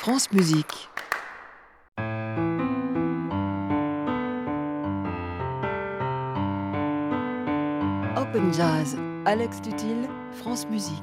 France Musique. Open Jazz, Alex Tutil, France Musique.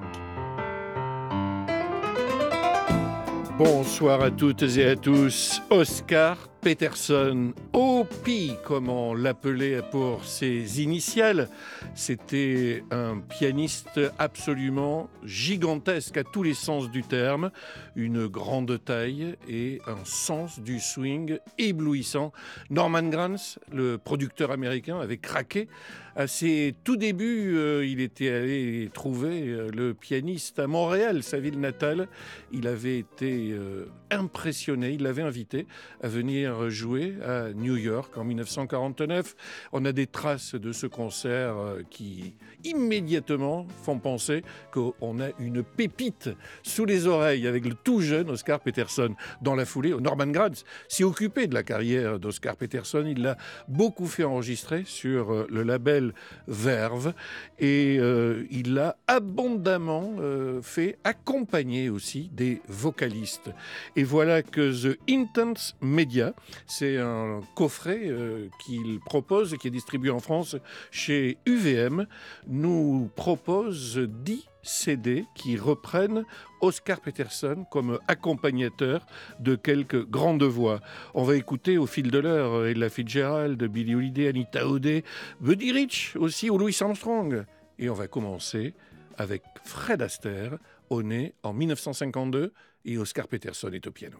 Bonsoir à toutes et à tous. Oscar Peterson, OP, comme on l'appelait pour ses initiales, c'était un pianiste absolument gigantesque à tous les sens du terme, une grande taille et un sens du swing éblouissant. Norman Granz, le producteur américain, avait craqué. À ses tout débuts, il était allé trouver le pianiste à Montréal, sa ville natale. Il avait été impressionné, il l'avait invité à venir jouer à New York en 1949. On a des traces de ce concert qui immédiatement font penser qu'on a une pépite sous les oreilles avec le tout jeune Oscar Peterson. Dans la foulée, Norman Granz s'est occupé de la carrière d'Oscar Peterson. Il l'a beaucoup fait enregistrer sur le label Verve et il l'a abondamment fait accompagner aussi des vocalistes. Et voilà que The Intense Media, c'est un coffret qu'il propose et qui est distribué en France chez UVM, nous propose 10 CD qui reprennent Oscar Peterson comme accompagnateur de quelques grandes voix. On va écouter au fil de l'heure Ella Fitzgerald, Billie Holiday, Anita O'Day, Buddy Rich aussi, ou Louis Armstrong. Et on va commencer avec Fred Astaire, né en 1952, et Oscar Peterson est au piano.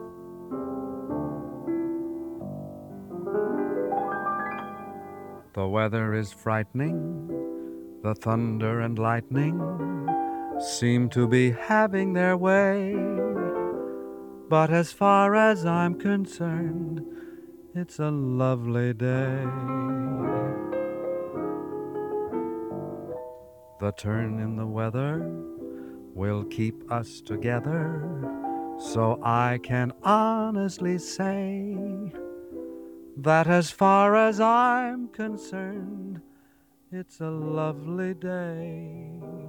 The weather is frightening, the thunder and lightning seem to be having their way. But as far as I'm concerned, it's a lovely day. The turn in the weather will keep us together, so I can honestly say that as far as I'm concerned, it's a lovely day.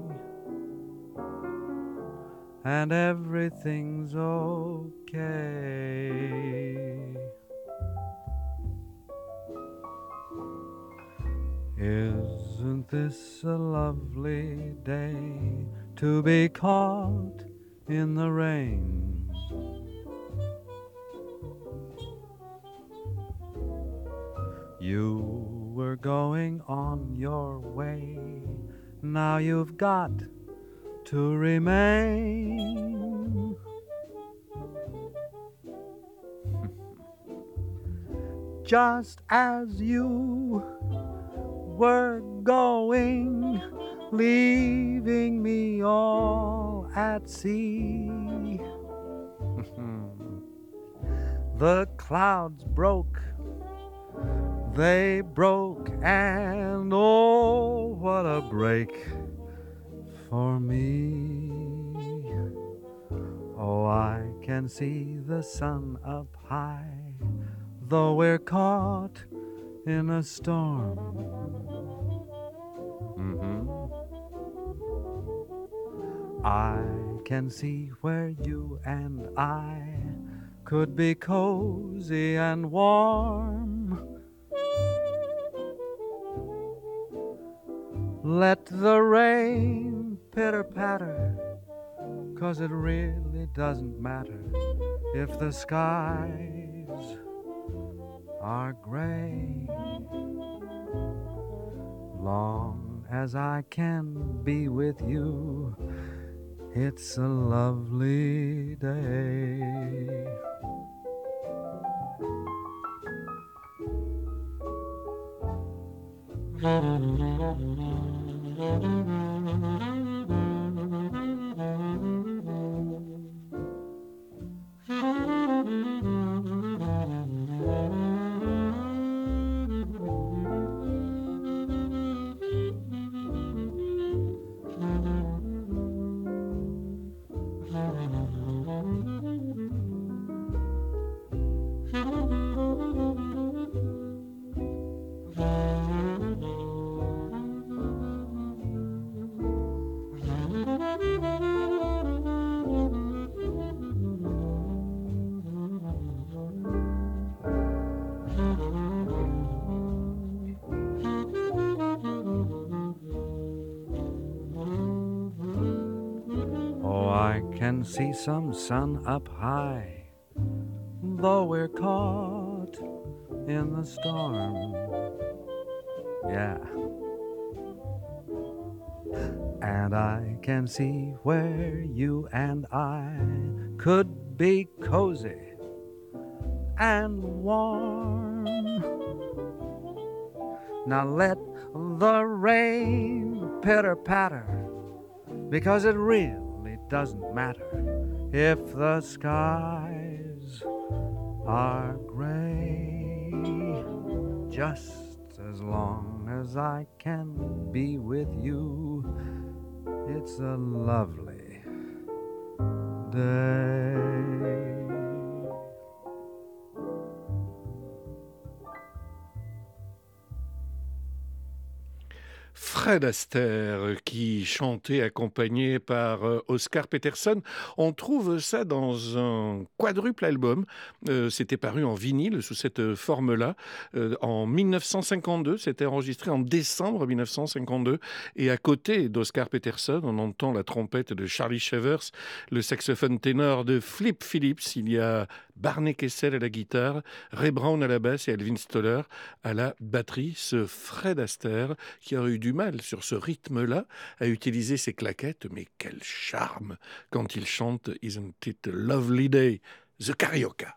And everything's okay. Isn't this a lovely day to be caught in the rain? You were going on your way, now you've got to remain. Just as you were going, leaving me all at sea. The clouds broke, they broke, and oh, what a break for me. Oh, I can see the sun up high, though we're caught in a storm. I can see where you and I could be cozy and warm. Let the rain pitter-patter, 'cause it really doesn't matter if the skies are gray. Long as I can be with you, it's a lovely day. can see some sun up high, though we're caught in the storm. Yeah. And I can see where you and I could be cozy and warm. Now let the rain pitter-patter, because it really doesn't matter if the skies are gray, just as long as I can be with you. It's a lovely day. Fred Astaire qui chantait accompagné par Oscar Peterson. On trouve ça dans un quadruple album. C'était paru en vinyle sous cette forme-là. En 1952, c'était enregistré en décembre 1952. Et à côté d'Oscar Peterson, on entend la trompette de Charlie Shavers, le saxophone ténor de Flip Phillips. Il y a Barney Kessel à la guitare, Ray Brown à la basse et Elvin Stoller à la batterie. Ce Fred Astaire qui aurait eu du mal sur ce rythme-là à utiliser ses claquettes, mais quel charme quand il chante Isn't It a Lovely Day, The Carioca.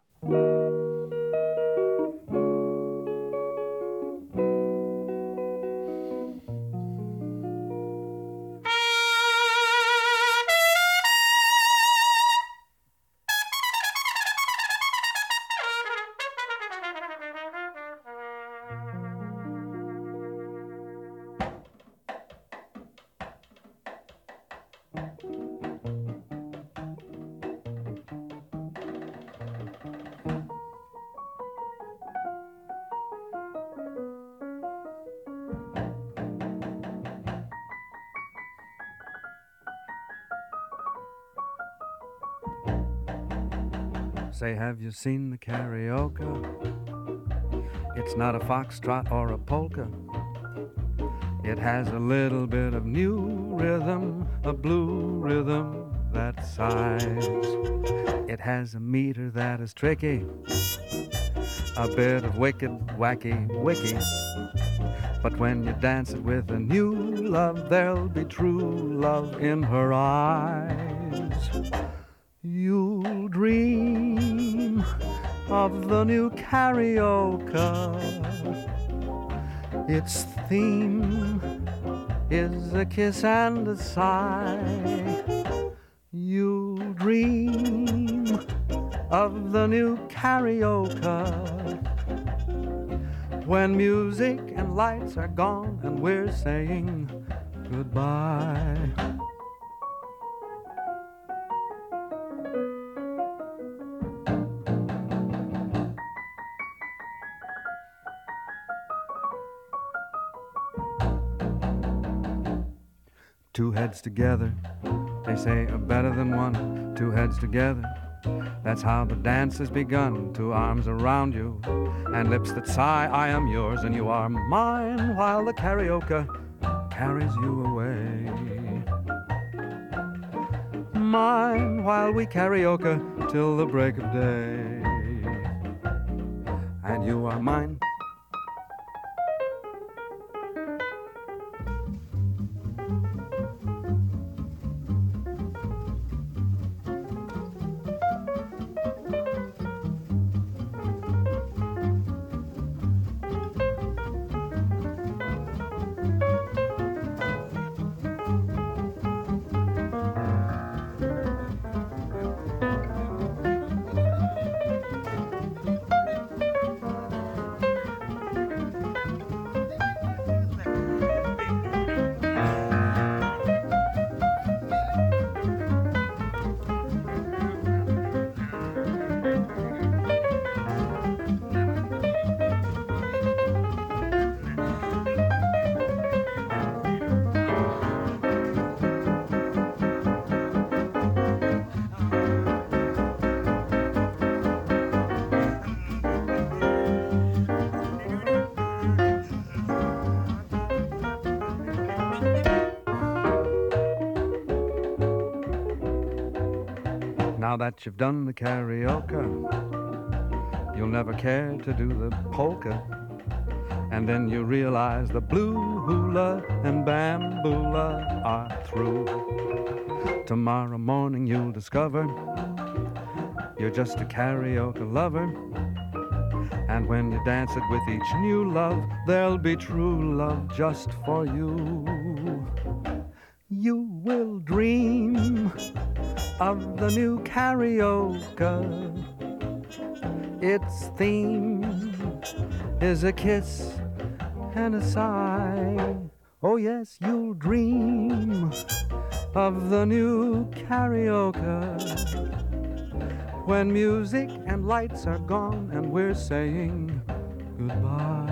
Say, have you seen the carioca? It's not a foxtrot or a polka. It has a little bit of new rhythm, a blue rhythm that sighs. It has a meter that is tricky, a bit of wicked, wacky, wicky. But when you dance it with a new love, there'll be true love in her eyes. You'll dream of the new carioca. Its theme is a kiss and a sigh. You'll dream of the new carioca when music and lights are gone and we're saying goodbye. Two heads together, they say, are better than one. Two heads together, that's how the dance has begun. Two arms around you, and lips that sigh, I am yours and you are mine, while the carioca carries you away. Mine, while we carioca till the break of day. And you are mine. Now that you've done the karaoke, you'll never care to do the polka. And then you realize the blue hula and bamboola are through. Tomorrow morning you'll discover you're just a karaoke lover. And when you dance it with each new love, there'll be true love just for you. You will dream of the new karaoke. Its theme is a kiss and a sigh. Oh yes, you'll dream of the new karaoke. When music and lights are gone and we're saying goodbye.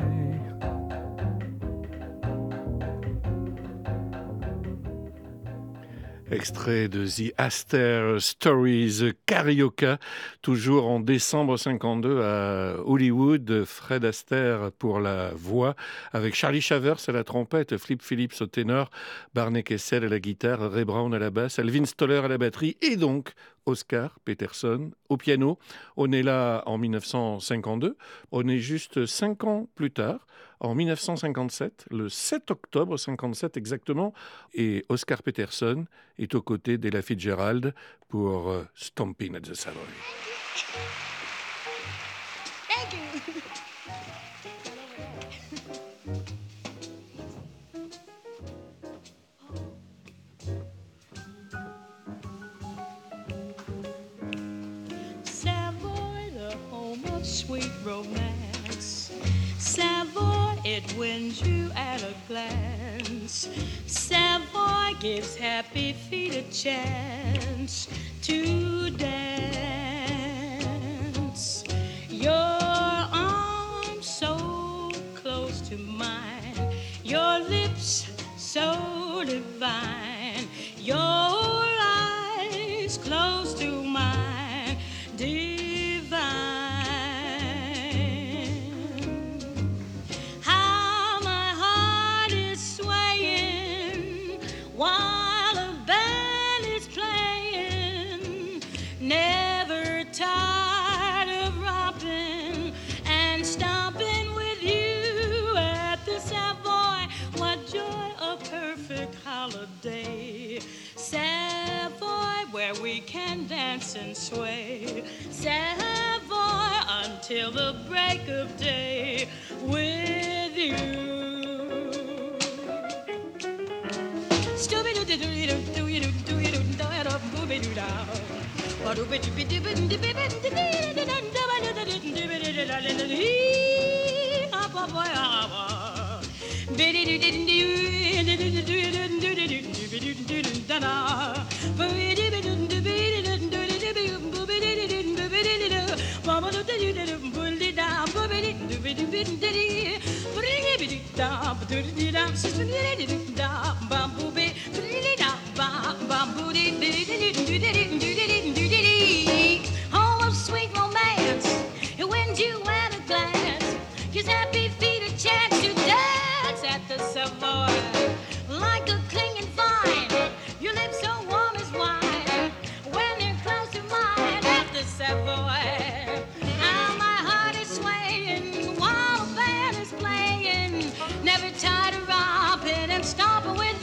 Extrait de The Astaire Stories Carioca, toujours en décembre 52 à Hollywood. Fred Astaire pour la voix, avec Charlie Shavers à la trompette, Flip Phillips au ténor, Barney Kessel à la guitare, Ray Brown à la basse, Alvin Stoller à la batterie et donc Oscar Peterson au piano. On est là en 1952, on est juste 5 ans plus tard, en 1957, le 7 octobre 57 exactement, et Oscar Peterson est aux côtés d'Ella Fitzgerald pour Stompin' at the Savoy. Thank you. Savoy, the home of sweet romance. Savoy, it wins you at a glance. Savoy gives happy feet a chance to dance. Your arms so close to mine, your lips so divine, your eyes close to mine, divine. How my heart is swaying while a band is playing, never tired of romping and stomping with you at the Savoy. What joy, a perfect holiday. Savoy, where we can dance and sway. Savoy, until the break of day with you. Home of sweet romance, it wins you at a glance. Gives happy feet a chance to dance at the Savoy. Like a clinging vine, your lips so warm as wine. When they're close to mine at the Savoy. Now my heart is swaying while the band is playing. Never tired of romping and stomping with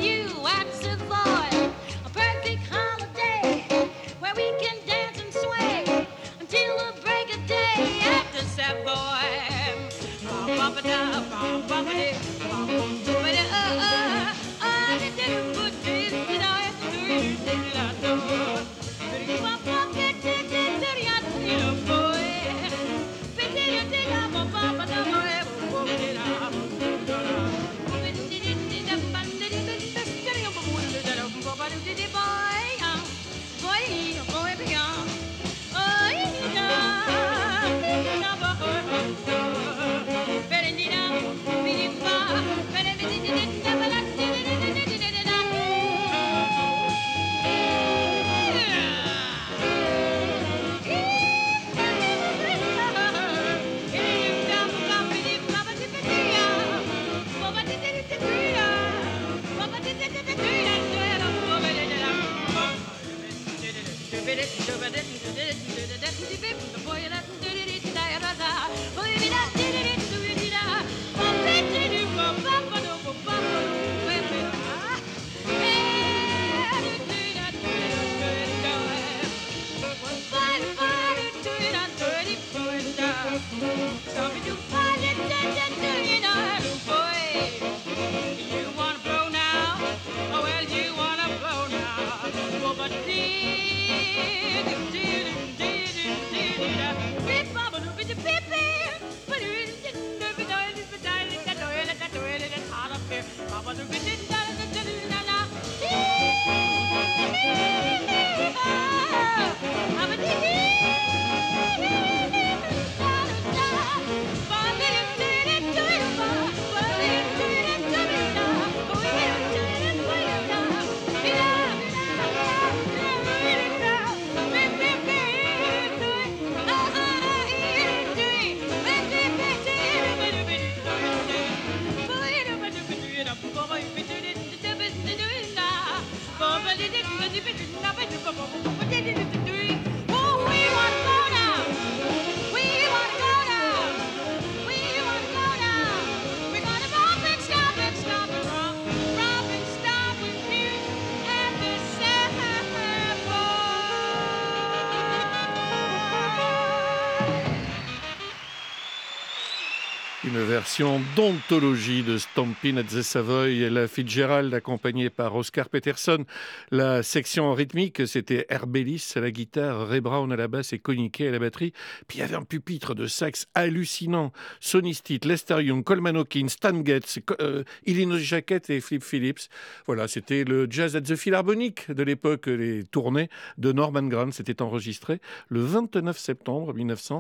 Une version d'anthologie de Stompin' at the Savoy, Ella Fitzgerald accompagnée par Oscar Peterson. La section rythmique, c'était Herb Ellis à la guitare, Ray Brown à la basse et Connie Kay à la batterie. Puis il y avait un pupitre de sax hallucinant. Sonny Stitt, Lester Young, Coleman Hawkins, Stan Getz, Illinois Jacquet et Flip Phillips. Voilà, c'était le Jazz at the Philharmonic de l'époque, les tournées de Norman Granz. C'était enregistré le 29 septembre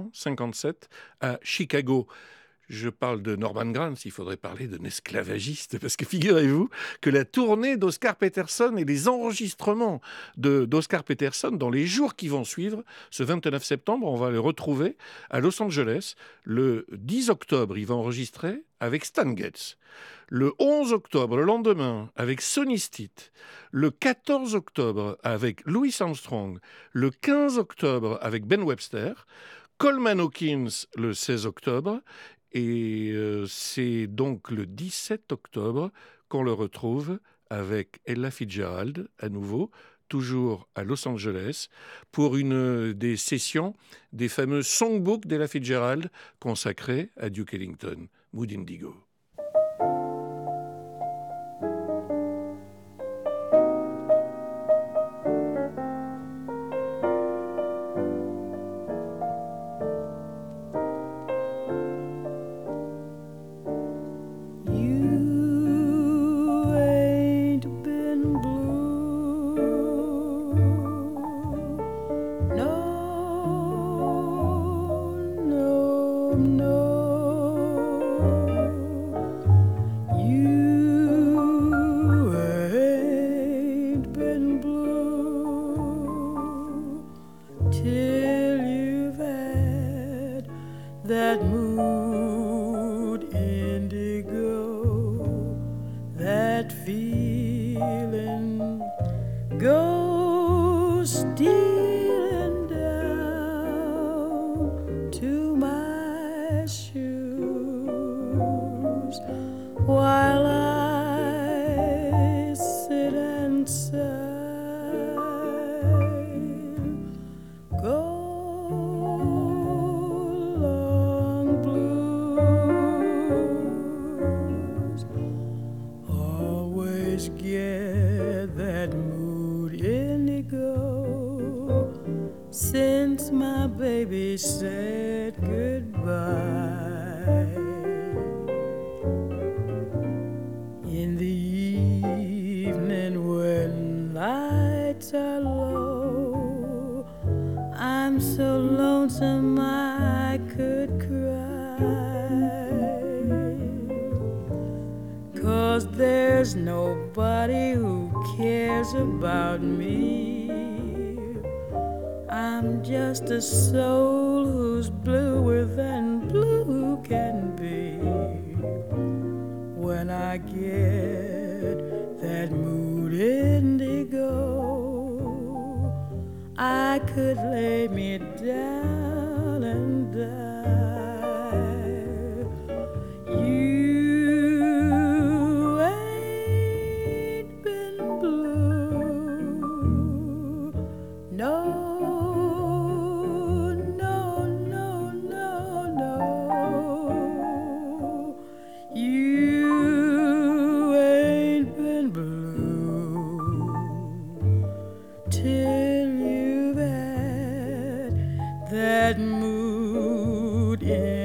1957 à Chicago. Je parle de Norman Granz, il faudrait parler d'un esclavagiste, parce que figurez-vous que la tournée d'Oscar Peterson et les enregistrements d'Oscar Peterson dans les jours qui vont suivre, ce 29 septembre, on va le retrouver à Los Angeles. Le 10 octobre, il va enregistrer avec Stan Getz. Le 11 octobre, le lendemain, avec Sonny Stitt. Le 14 octobre, avec Louis Armstrong. Le 15 octobre, avec Ben Webster. Coleman Hawkins, le 16 octobre. Et c'est donc le 17 octobre qu'on le retrouve avec Ella Fitzgerald, à nouveau, toujours à Los Angeles, pour une des sessions des fameux songbooks d'Ella Fitzgerald consacrés à Duke Ellington, Mood Indigo. A soul who's bluer than blue can be. When I get that mood indigo, I could lay me down and die. You ain't been blue, no. That mood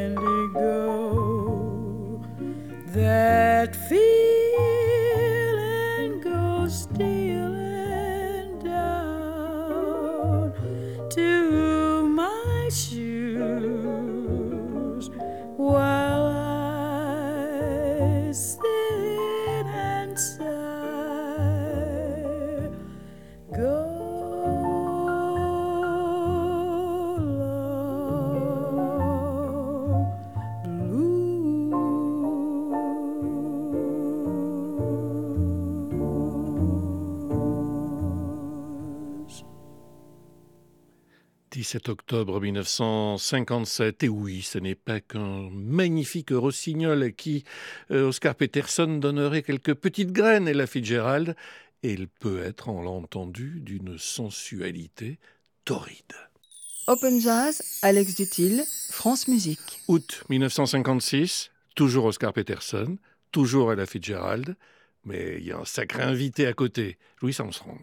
indigo, that feeling goes stealing down to my shoes while I sit and sigh. Go octobre 1957, et oui, ce n'est pas qu'un magnifique rossignol à qui Oscar Peterson donnerait quelques petites graines, Ella Fitzgerald, et il peut être, on l'a entendu, d'une sensualité torride. Open Jazz, Alex Dutil, France Musique. Août 1956, toujours Oscar Peterson, toujours Ella Fitzgerald, mais il y a un sacré invité à côté, Louis Armstrong.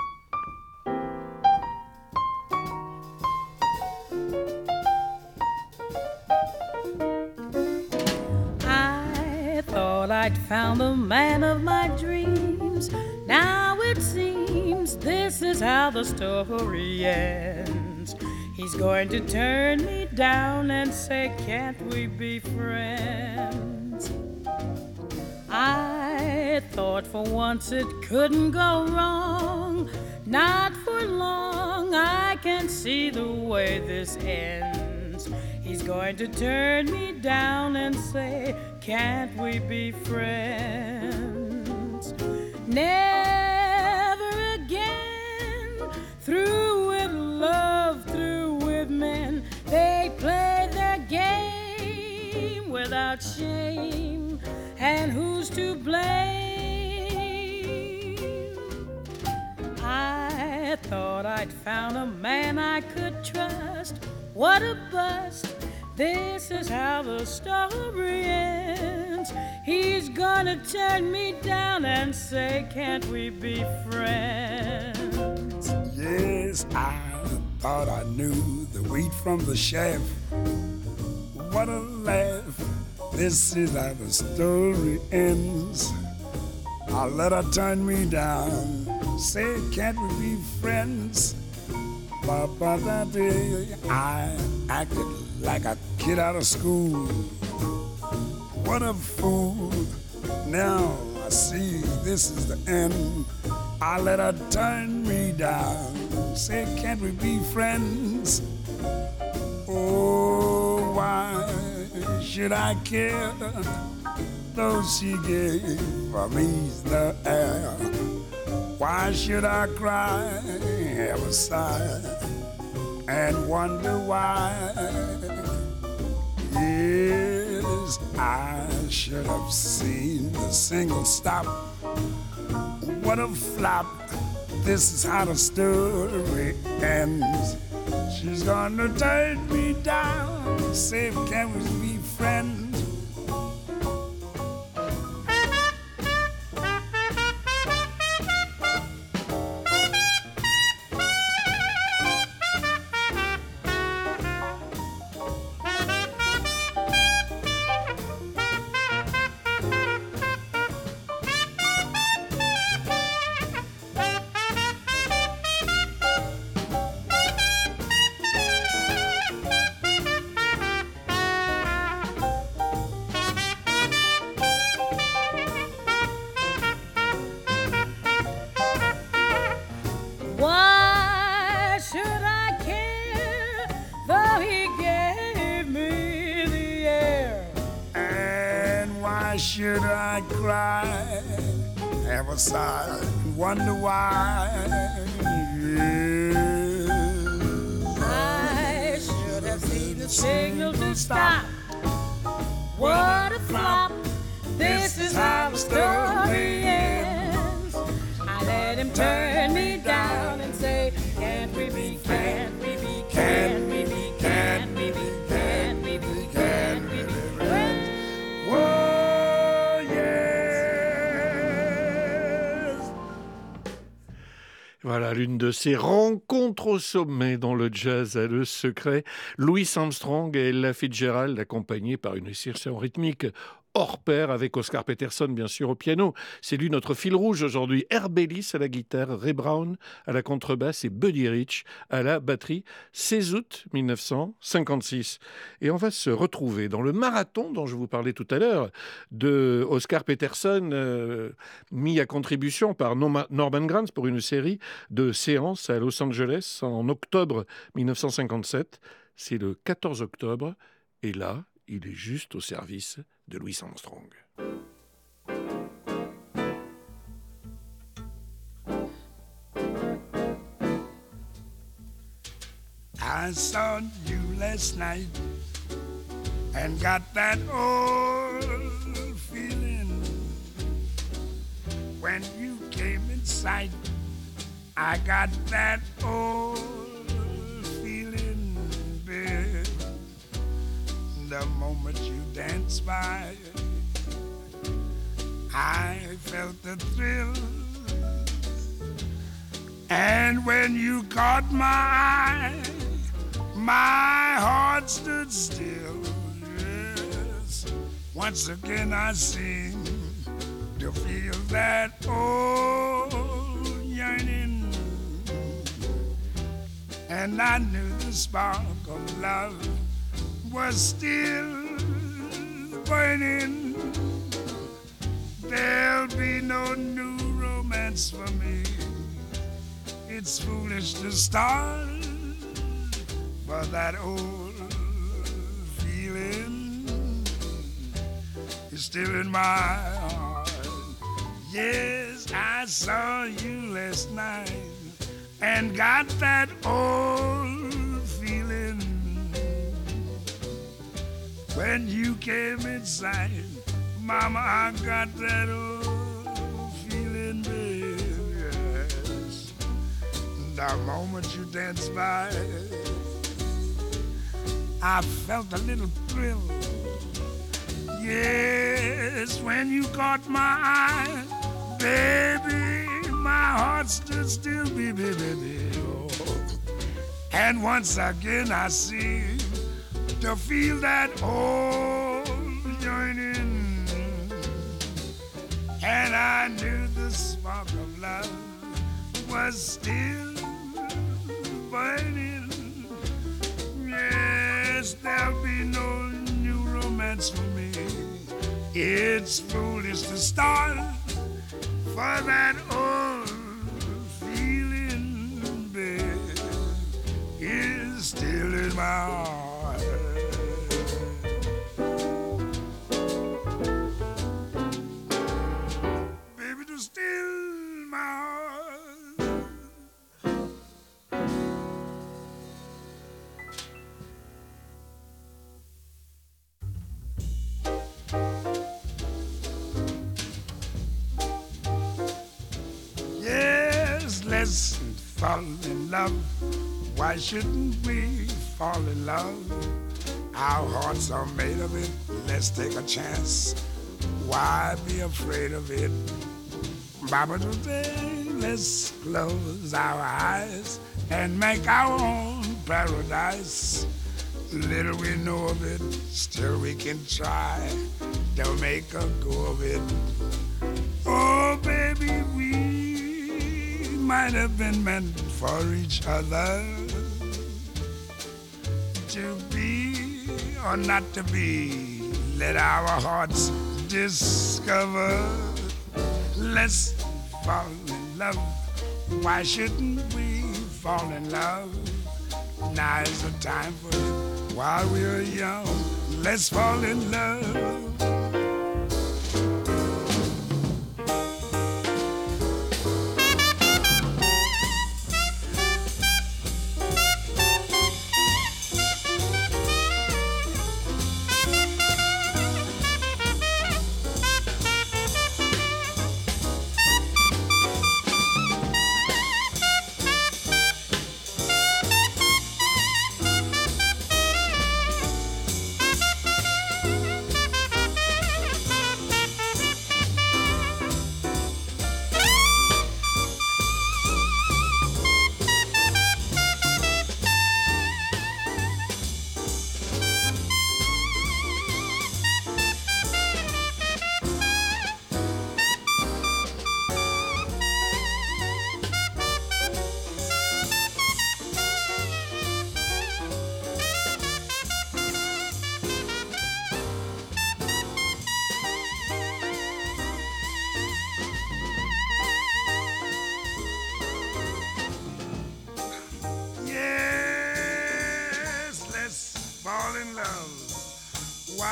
I'd found the man of my dreams. Now it seems this is how the story ends. He's going to turn me down and say, can't we be friends? I thought for once it couldn't go wrong. Not for long, I can see the way this ends. He's going to turn me down and say, can't we be friends? Never again, through with love, through with men. They play their game without shame. And who's to blame? I thought I'd found a man I could trust. What a bust. This is how the story ends. He's gonna turn me down and say, can't we be friends? Yes, I thought I knew the wheat from the chaff. What a laugh. This is how the story ends. I let her turn me down, say, can't we be friends? But that day I acted like a kid out of school. What a fool. Now I see this is the end. I let her turn me down, say, can't we be friends? Oh, why should I care? Though she gave me the air. Why should I cry, have a sigh, and wonder why? Yes, I should have seen the single stop. What a flop. This is how the story ends. She's gonna turn me down, say, can we be friends? Should I cry, have a sigh, and wonder why? Yes, can't stop. What a flop. This is how the story ends. I let him turn me down and say, can't we be, can't we be, can't we be, can't we be, can't we be, can't we be friends? Oh, yes. Voilà, l'une de ces rencontres au sommet dans le jazz a le secret. Louis Armstrong et Ella Fitzgerald, accompagnés par une section rythmique hors pair avec Oscar Peterson, bien sûr, au piano. C'est lui notre fil rouge aujourd'hui. Herb Ellis à la guitare, Ray Brown à la contrebasse et Buddy Rich à la batterie. 16 août 1956. Et on va se retrouver dans le marathon dont je vous parlais tout à l'heure de Oscar Peterson, mis à contribution par Norman Granz pour une série de séances à Los Angeles en octobre 1957. C'est le 14 octobre. Et là, il est juste au service de Louis Armstrong. I saw you last night and got that old feeling. When you came in sight, I got that old feeling, babe. The moment you danced by, I felt the thrill. And when you caught my eye, my heart stood still. Yes, once again I seem to feel that old yearning. And I knew the spark of love was still burning. There'll be no new romance for me. It's foolish to start, but that old feeling is still in my heart. Yes, I saw you last night and got that old feeling. When you came inside, Mama, I got that old feeling, babe, yes. The moment you danced by, I felt a little thrill. Yes, when you caught my eye, baby, my heart stood still, baby, baby, oh. And once again I seem to feel that old yearning, and I knew the spark of love was still burning. Yes, there'll be no new romance for me. It's foolish to start, for that old feeling, babe, is still in my heart. Still my heart. Yes, let's fall in love. Why shouldn't we fall in love? Our hearts are made of it. Let's take a chance. Why be afraid of it? Baba, today, let's close our eyes and make our own paradise. Little we know of it, still we can try to make a go of it. Oh, baby, we might have been meant for each other, to be or not to be. Let our hearts discover. Let's fall in love. Why shouldn't we fall in love? Now is the time for it. While we're young, let's fall in love.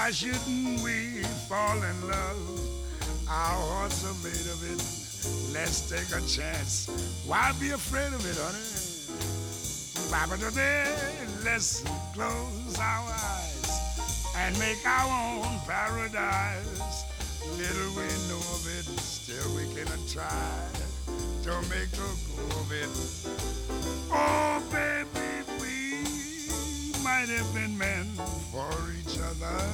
Why shouldn't we fall in love? Our hearts are made of it. Let's take a chance. Why be afraid of it, honey? Baba today, let's close our eyes and make our own paradise. Little we know of it, still we can try to make a go of it. Oh, baby, we might have been meant for each other.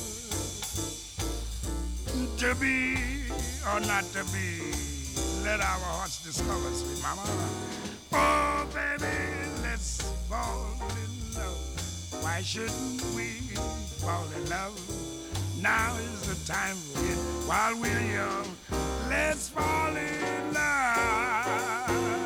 To be or not to be, let our hearts discover, sweet mama. Oh, baby, let's fall in love. Why shouldn't we fall in love? Now is the time for it while we're young. Let's fall in love.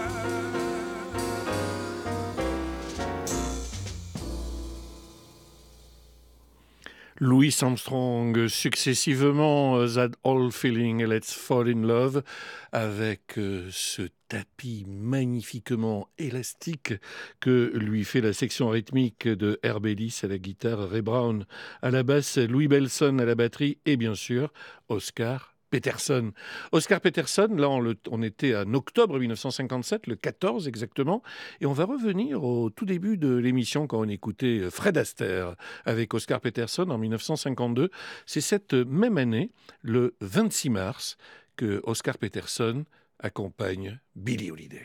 Louis Armstrong, successivement That Old Feeling et Let's Fall in Love, avec ce tapis magnifiquement élastique que lui fait la section rythmique de Herb Ellis à la guitare, Ray Brown à la basse, Louis Bellson à la batterie et bien sûr Oscar Peterson. Oscar Peterson, là on était en octobre 1957, le 14 exactement, et on va revenir au tout début de l'émission quand on écoutait Fred Astaire avec Oscar Peterson en 1952. C'est cette même année, le 26 mars, que Oscar Peterson accompagne Billie Holiday.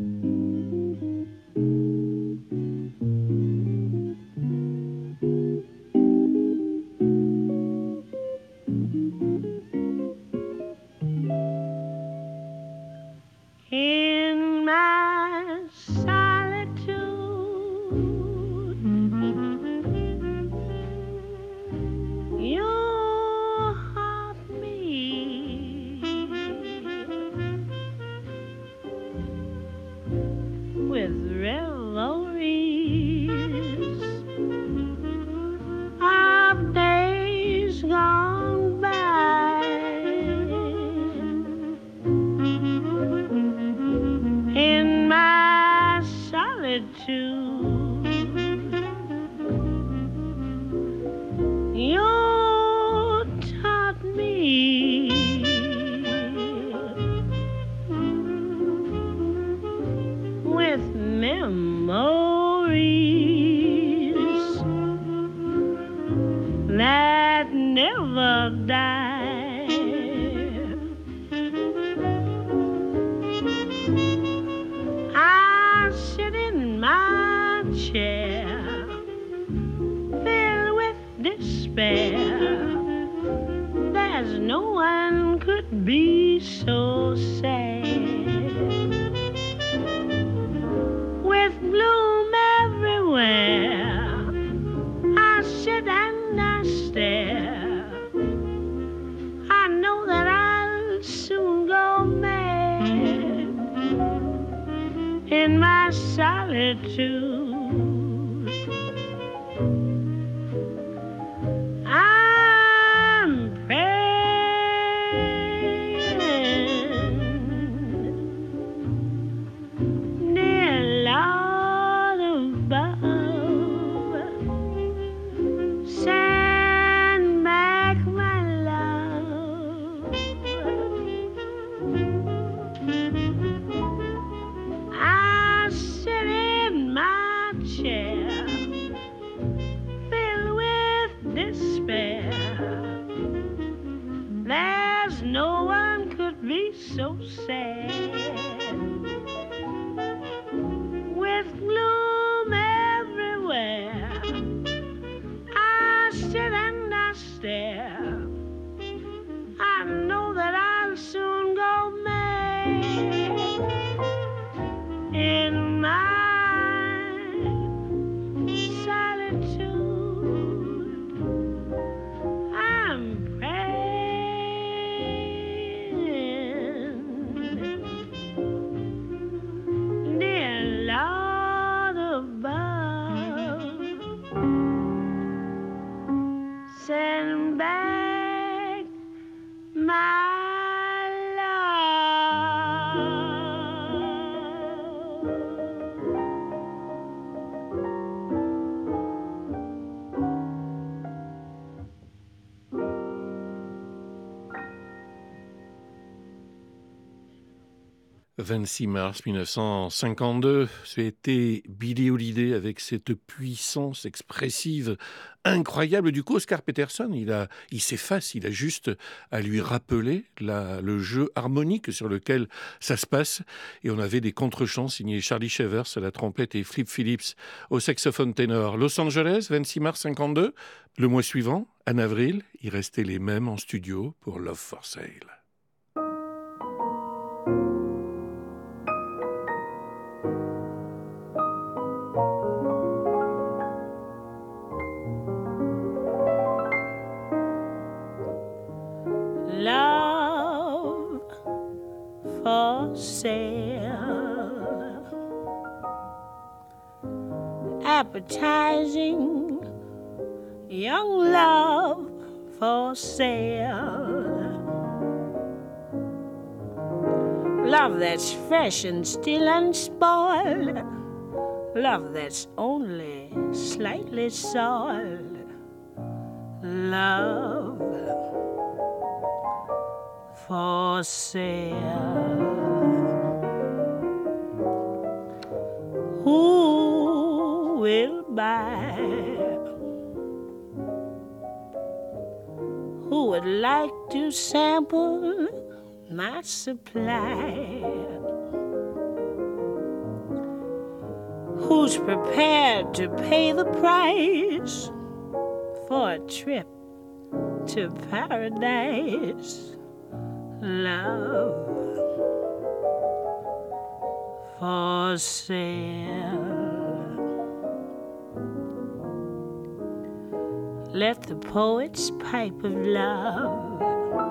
In my solitude, you haunt me with revelries of days gone by. In my solitude, you taught me with memories that never die. I sit in my chair, filled with despair. There's no one could be so sad. With bloom everywhere, I sit and I stare. I know that I'll soon go mad in my solitude. I'm praying, dear Lord above, send back my love. I sit in my chair, filled with despair. There's no one could be so sad. With gloom everywhere, I sit and I stare. I know that I'll soon go mad in my solitude. I'm praying, 26 mars 1952, c'était Billie Holiday avec cette puissance expressive incroyable. Du coup, Oscar Peterson, il s'efface, il a juste à lui rappeler le jeu harmonique sur lequel ça se passe. Et on avait des contre-chants signés Charlie Shavers à la trompette et Flip Phillips au saxophone ténor. Los Angeles, 26 mars 52. Le mois suivant, en avril, ils restaient les mêmes en studio pour Love for Sale. Love for sale, appetizing young love for sale, love that's fresh and still unspoiled, love that's only slightly soiled, love for sale. Who will buy? Who would like to sample my supply? Who's prepared to pay the price for a trip to paradise? Love for sale. Let the poets pipe of love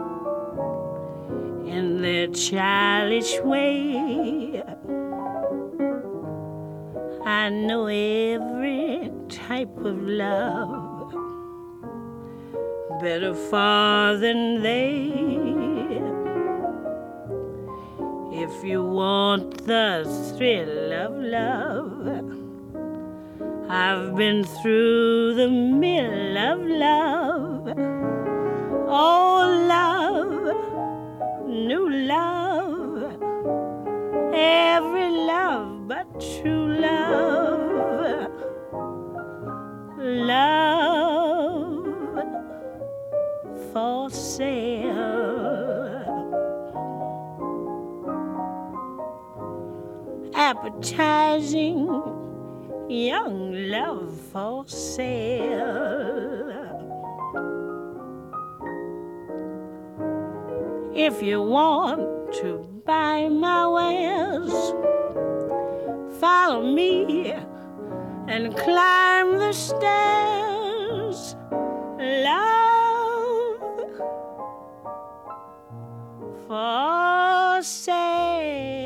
in their childish way. I know every type of love better far than they. If you want the thrill of love, I've been through the mill of love. Oh, love, new love, every love but true love. Love for sale. Appetizing young love for sale. If you want to buy my wares, follow me and climb the stairs. Love for sale.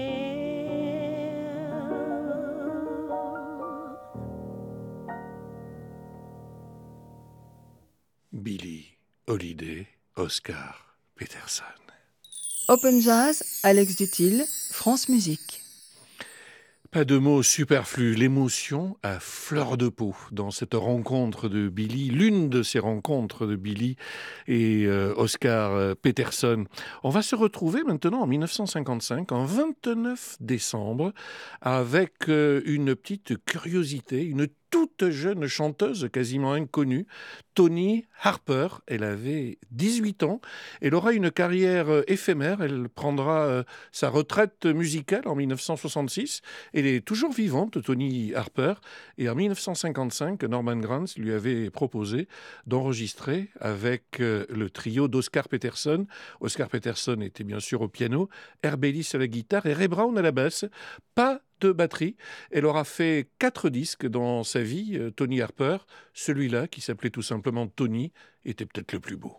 Billie Holiday, Oscar Peterson. Open Jazz, Alex Dutil, France Musique. Pas de mots superflus, l'émotion à fleur de peau dans cette rencontre de Billie, l'une de ces rencontres de Billie et Oscar Peterson. On va se retrouver maintenant en 1955, en 29 décembre, avec une petite curiosité, une toute jeune chanteuse quasiment inconnue, Toni Harper. Elle avait 18 ans. Elle aura une carrière éphémère. Elle prendra sa retraite musicale en 1966. Elle est toujours vivante, Toni Harper. Et en 1955, Norman Granz lui avait proposé d'enregistrer avec le trio d'Oscar Peterson. Oscar Peterson était bien sûr au piano, Herb Ellis à la guitare et Ray Brown à la basse. Pas de batterie. Elle aura fait 4 disques dans sa vie, Toni Harper. Celui-là, qui s'appelait tout simplement Toni, était peut-être le plus beau.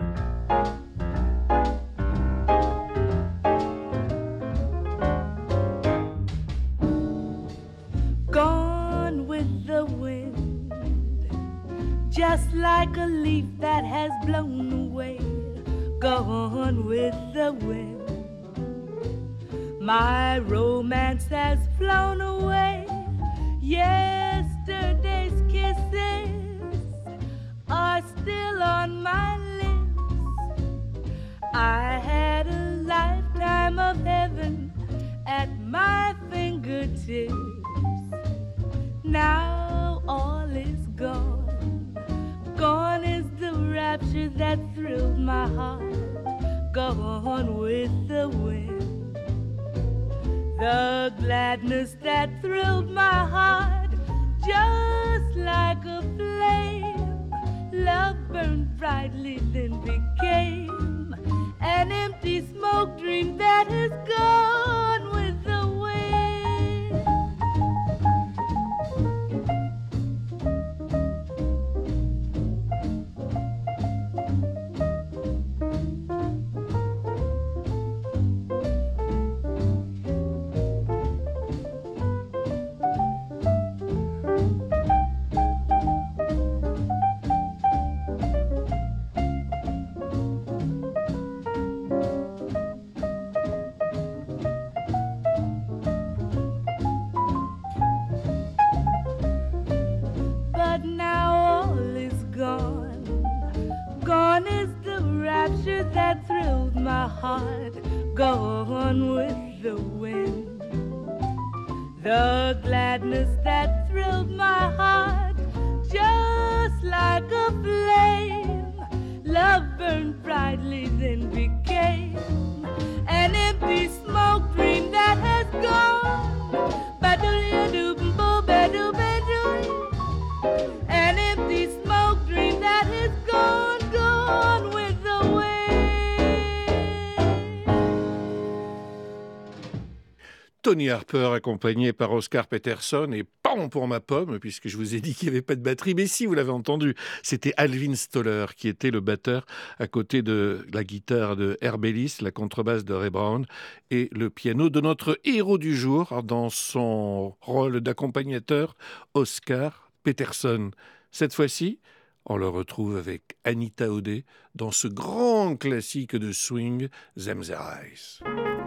Gone with the wind, just like a leaf that has blown away. Gone with the wind. My romance has flown away. Yesterday's kisses are still on my lips. I had a lifetime of heaven and that thrilled my heart, gone with the wind. The gladness that thrilled my heart, just like a flame. Love burned brightly, then became an empty smoke dream that is gone with the wind. But now all is gone. Gone is the rapture that thrilled my heart, gone with the wind. The gladness that thrilled my heart, just like a flame. Love burned brightly, then became an empty smoke dream that has gone. An empty smoke dream that is gone, gone with the wind. Tony Harper accompagné par Oscar Peterson et pan pour ma pomme, puisque je vous ai dit qu'il n'y avait pas de batterie, mais si, vous l'avez entendu, c'était Alvin Stoller qui était le batteur à côté de la guitare de Herb Ellis, la contrebasse de Ray Brown et le piano de notre héros du jour dans son rôle d'accompagnateur, Oscar Peterson. Cette fois-ci, on le retrouve avec Anita O'Day dans ce grand classique de swing, Them Their Eyes.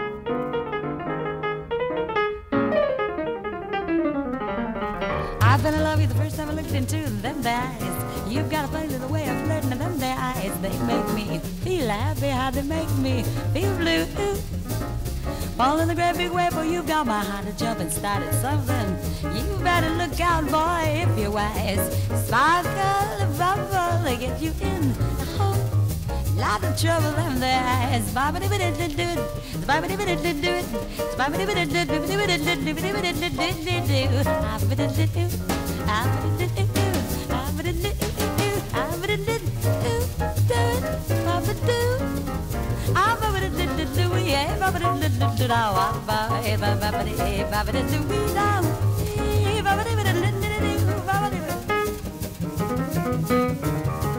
I've been in love with you the first time I looked into them there eyes. You've got a funny little way of flirting them there eyes. They make me feel happy, how they make me feel blue. Fall in the great big wave, for you've got my heart to jump and started something. You better look out, boy, if you're wise. Sparkle, bubble, they get you in a whole lot of trouble, them there eyes. Bobbidi-bidi-do-do-do, bobbidi-bidi-do-do-do, bobbidi-bidi-do-do-do-do-do-do-do-do-do-do. Ah-bidi-do-do, ah-bidi-do-do, ah-bidi-do-do, ah-bidi-do-do-do, ah-bidi-do. Ah, ba-ba-da-da-da-da, yeah, ba-ba-da-da-da-da, ba-ba-da-da-da-da, ba-ba-da-da-da-da-da, ba-ba-da-da-da-da-da.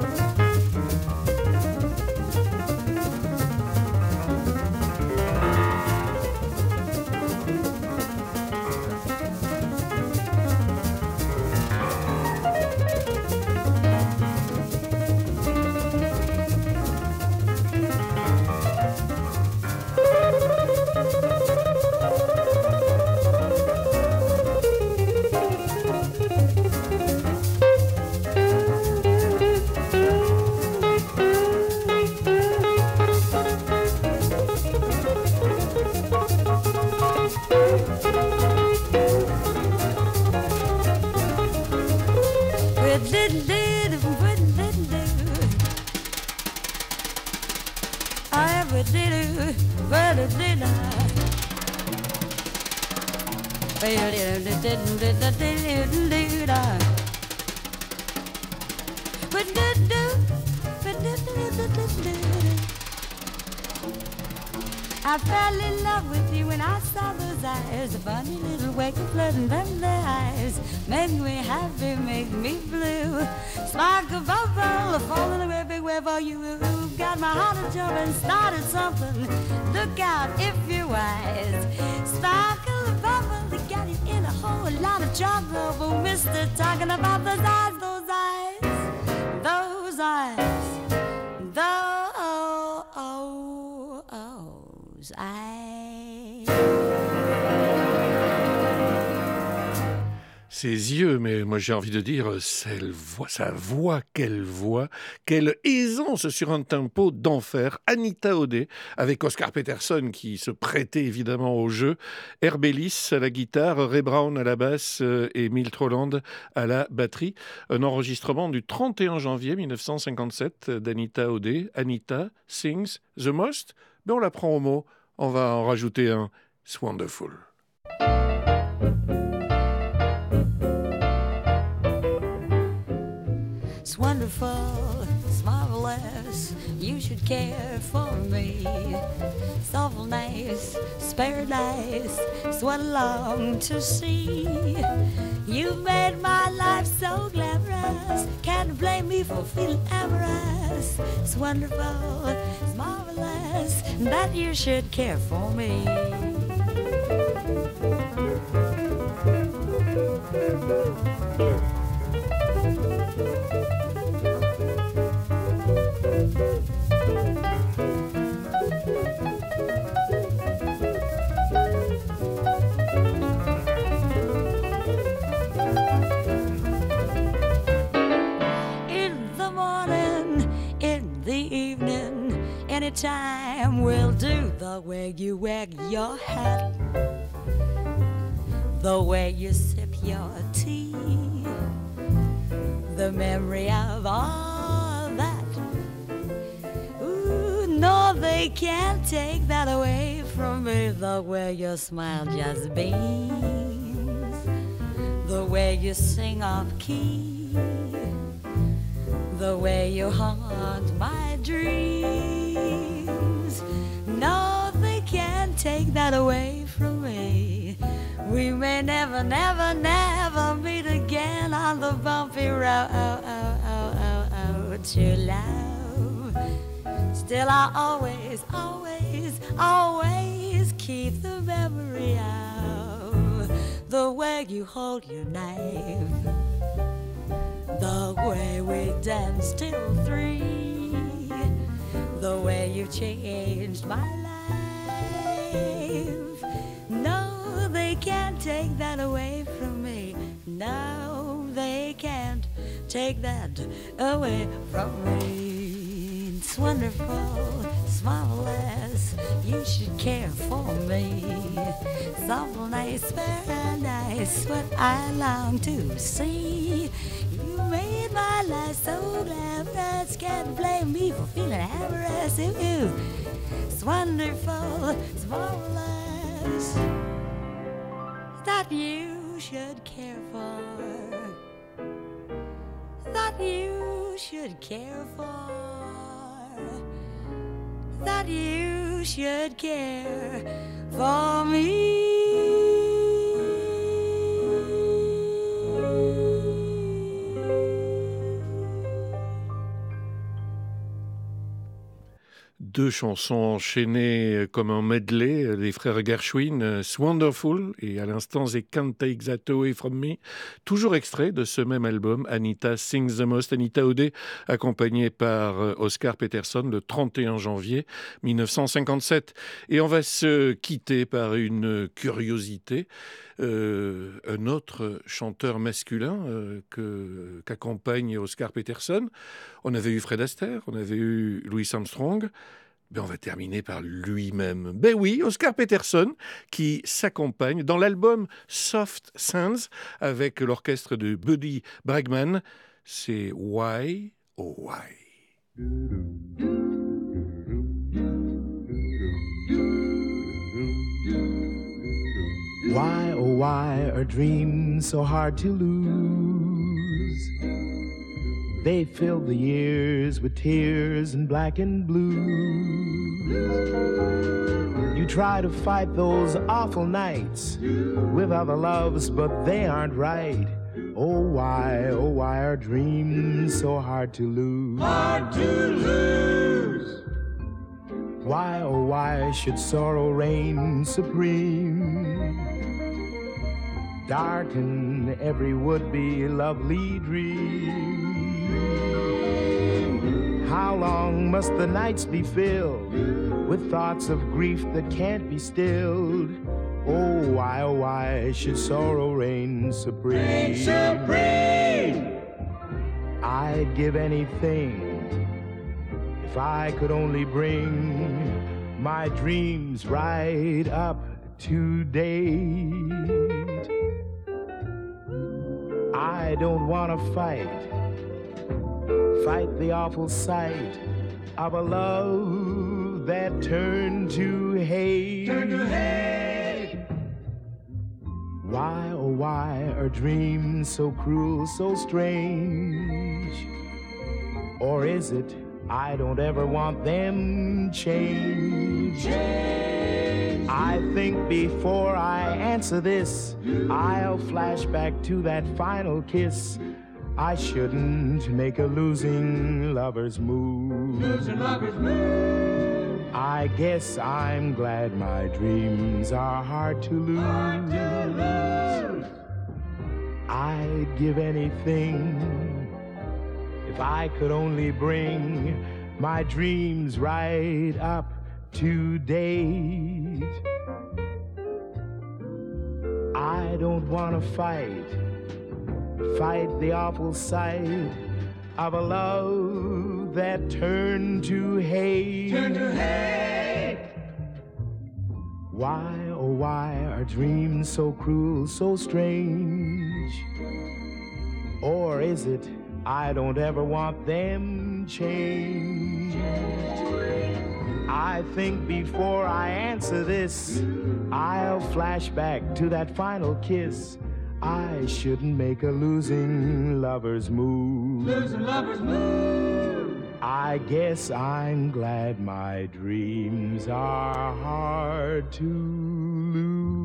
I fell in love with you when I saw those eyes. A funny little way of flirting them their eyes. Make me happy, make me blue. Sparkle bubble, fall in a great big wave for you. Got my heart to jump and started something. Look out if you're wise. Sparkle bubble, they got you in a whole lot of trouble. Oh, mister, talking about those eyes, those eyes, those eyes, those eyes. Ses yeux, mais moi j'ai envie de dire, sa voix, quelle aisance sur un tempo d'enfer. Anita O'Day, avec Oscar Peterson qui se prêtait évidemment au jeu, Herb Ellis à la guitare, Ray Brown à la basse et Milt Holland à la batterie. Un enregistrement du 31 janvier 1957 d'Anita O'Day. Anita sings the most, mais on la prend au mot, on va en rajouter un, it's wonderful. It's wonderful, it's marvelous, you should care for me. It's awful nice, it's paradise, it's what I long to see. You've made my life so glamorous, can't blame me for feeling amorous. It's wonderful, it's marvelous, that you should care for me. Anytime will do. The way you wag your hat, the way you sip your tea, the memory of all that. Ooh, no, they can't take that away from me. The way your smile just beams, the way you sing off key, the way you haunt my dreams. No, they can't take that away from me. We may never, never, never meet again on the bumpy road to love. Still, I always, always, always keep the memory of the way you hold your knife, the way we danced till 3, the way you changed my life. No, they can't take that away from me. No, they can't take that away from me. It's wonderful, it's marvelous, you should care for me. It's awful nice, very nice, what I long to see. You made my life so glamorous, can't blame me for feeling amorous. It's wonderful, it's marvelous, that you should care for, that you should care for, that you should care for me. Deux chansons enchaînées comme un medley, les frères Gershwin, It's Wonderful, et à l'instant The Can't Take That Away From Me, toujours extrait de ce même album, Anita Sings the Most, Anita O'Day, accompagnée par Oscar Peterson le 31 janvier 1957. Et on va se quitter par une curiosité. Un autre chanteur masculin qu'accompagne Oscar Peterson. On avait eu Fred Astaire, on avait eu Louis Armstrong. Ben on va terminer par lui-même. Ben oui, Oscar Peterson qui s'accompagne dans l'album Soft Sands avec l'orchestre de Buddy Bregman. C'est Why, oh Why. Why, oh why are dreams so hard to lose? They fill the years with tears and black and blues. You try to fight those awful nights with other loves, but they aren't right. Oh why are dreams so hard to lose? Hard to lose. Why, oh why should sorrow reign supreme? Darken every would-be lovely dream. How long must the nights be filled with thoughts of grief that can't be stilled? Oh, why should sorrow reign supreme? Reign supreme! I'd give anything if I could only bring my dreams right up to date. I don't want to fight the awful sight of a love that turned to hate. Turn to hate. Why, oh why are dreams so cruel, so strange? Or is it I don't ever want them changed? I think before I answer this, I'll flash back to that final kiss. I shouldn't make a losing lover's move. Losing lover's move. I guess I'm glad my dreams are hard to lose. Hard to lose. I'd give anything if I could only bring my dreams right up to date. I don't want to fight the awful sight of a love that turned to hate. Turn to hate. Why, oh why are dreams so cruel, so strange? Or is it I don't ever want them changed? I think before I answer this, I'll flash back to that final kiss. I shouldn't make a losing lover's move. Losing lover's move. I guess I'm glad my dreams are hard to lose.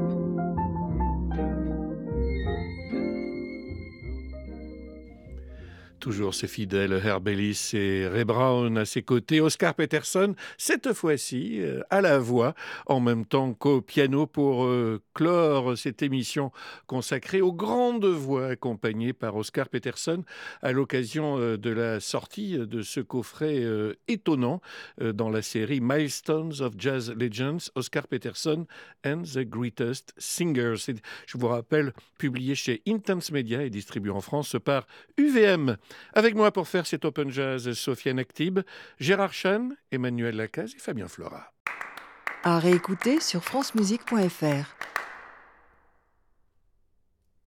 Toujours ses fidèles Herb Ellis et Ray Brown à ses côtés. Oscar Peterson, cette fois-ci, à la voix, en même temps qu'au piano pour clore cette émission consacrée aux grandes voix accompagnées par Oscar Peterson à l'occasion de la sortie de ce coffret étonnant dans la série Milestones of Jazz Legends, Oscar Peterson and the Greatest Singers. Je vous rappelle, publié chez Intense Media et distribué en France par UVM. Avec moi pour faire cet Open Jazz, Sofiane Aktib, Gérard Chan, Emmanuel Lacaze et Fabien Flora. À réécouter sur francemusique.fr.